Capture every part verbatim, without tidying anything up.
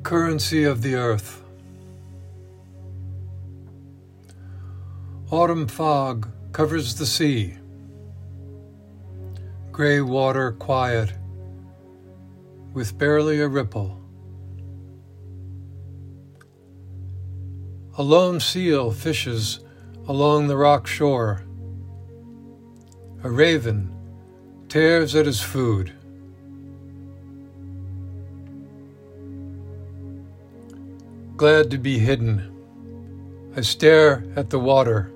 Currency of the earth. Autumn fog covers the sea. Gray water quiet, with barely a ripple. A lone seal fishes along the rock shore. A raven tears at his food. Glad to be hidden, I stare at the water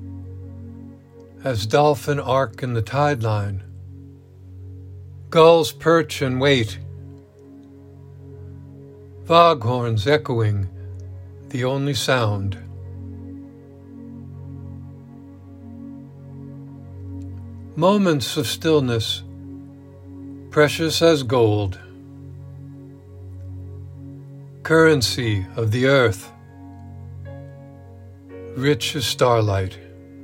as dolphin arc in the tide line. Gulls perch and wait, foghorns echoing the only sound. Moments of stillness, precious as gold. Currency of the earth, rich as starlight.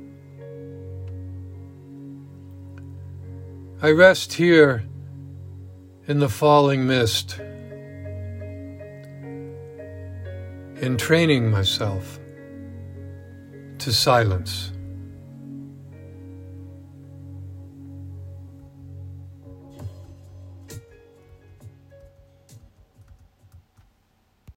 I rest here in the falling mist, entraining myself to silence.